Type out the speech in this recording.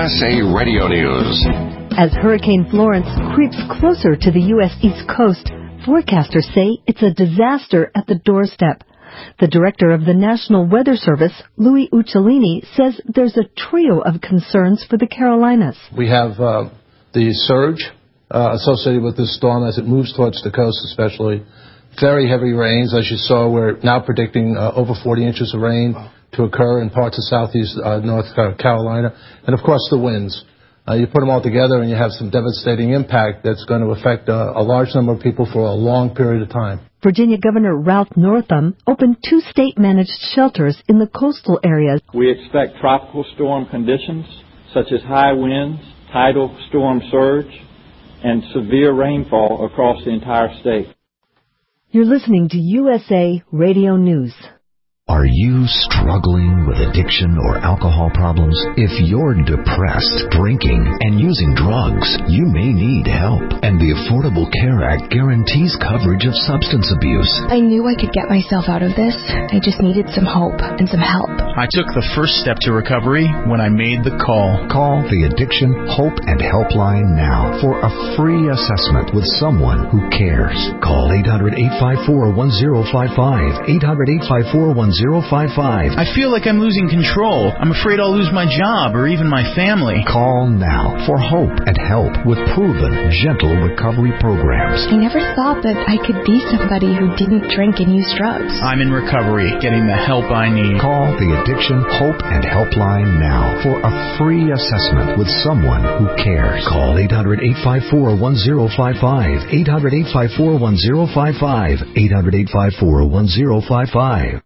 USA Radio News. As Hurricane Florence creeps closer to the U.S. East Coast, forecasters say it's a disaster at the doorstep. The director of the National Weather Service, Louis Uccellini, says there's a trio of concerns for the Carolinas. We have the surge associated with this storm as it moves towards the coast, especially. Very heavy rains. As you saw, we're now predicting over 40 inches of rain to occur in parts of southeast North Carolina. And, of course, the winds. You put them all together and you have some devastating impact that's going to affect a large number of people for a long period of time. Virginia Governor Ralph Northam opened 2 state-managed shelters in the coastal areas. We expect tropical storm conditions such as high winds, tidal storm surge, and severe rainfall across the entire state. You're listening to USA Radio News. Are you struggling with addiction or alcohol problems? If you're depressed, drinking, and using drugs, you may need help. And the Affordable Care Act guarantees coverage of substance abuse. I knew I could get myself out of this. I just needed some hope and some help. I took the first step to recovery when I made the call. Call the Addiction Hope and Helpline now for a free assessment with someone who cares. Call 800-854-1055. 800-854-1055. I feel like I'm losing control. I'm afraid I'll lose my job or even my family. Call now for hope and help with proven, gentle recovery programs. I never thought that I could be somebody who didn't drink and use drugs. I'm in recovery, getting the help I need. Call the Addiction Hope and Helpline now for a free assessment with someone who cares. Call 800-854-1055. 800-854-1055. 800-854-1055.